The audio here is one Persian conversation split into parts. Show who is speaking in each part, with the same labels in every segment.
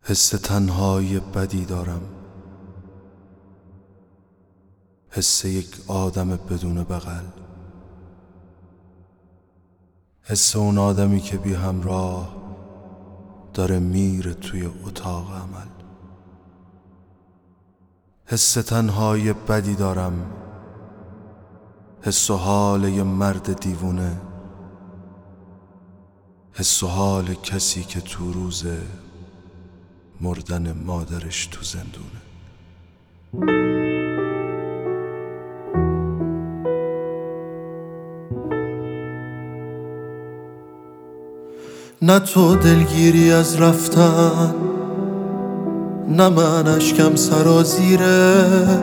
Speaker 1: حس تنهایی بدی دارم، حس یک آدم بدون بغل، حس اون آدمی که بی همراه داره میره توی اتاق عمل. حس تنهایی بدی دارم، حس و حال یه مرد دیوونه، حس و حال کسی که تو روز مردن مادرش تو زندونه. نه تو دلگیری از رفتن، نه من اشکم سرازیره،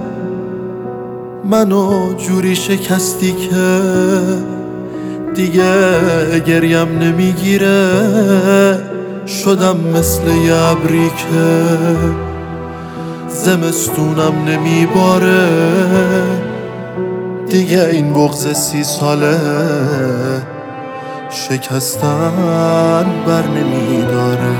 Speaker 1: منو جوری شکستی که دیگه گریم نمیگیره. شدم مثل یه ابری که زمستونم نمیباره، دیگه این بغض 30 ساله شکستن بر نمیداره.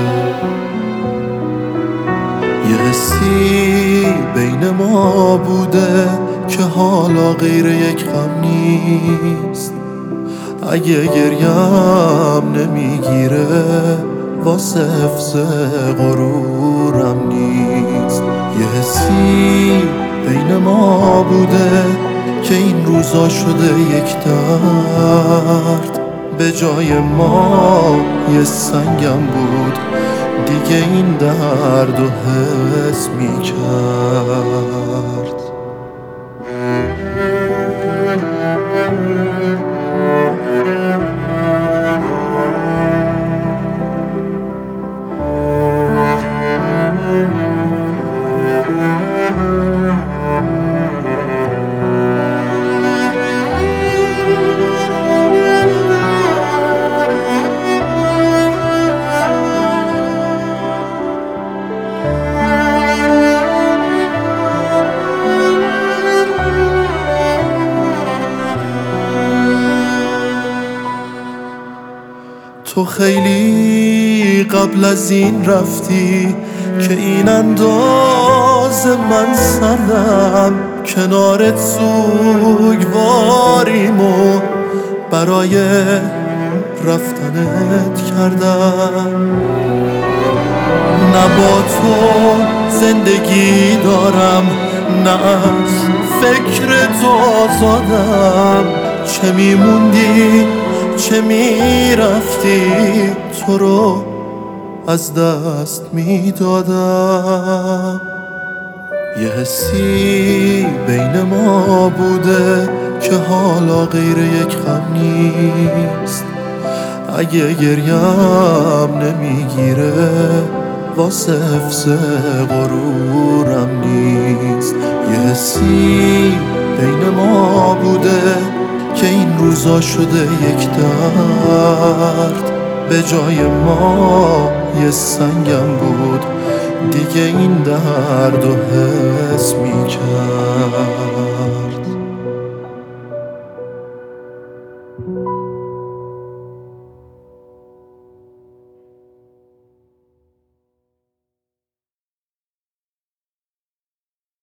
Speaker 1: یه حسی بین ما بوده که حالا غیر یک غم نیست. اگه گریم نمیگیره واسه حفظ غرورم نیست. یه حسی بین ما بوده که این روزا شده یک درد، به جای ما یه سنگم بود دیگه این درد و حس میکرد. تو خیلی قبل از این رفتی که این انداز من سردم، کنارت سوگواریم و برای رفتنت کردم. نه با تو زندگی دارم، نه از فکر تو آزادم. چه میموندی چه میرفتی، تو رو از دست میدادم. یه حسی بین ما بوده که حالا غیر یک غم نیست. اگه گریم نمیگیره واسه حفظ غرورم نیست. یه حسی بین ما بوده که این روزا شده یک درد، به جای ما یه سنگم بود دیگه این درد و حس میکرد.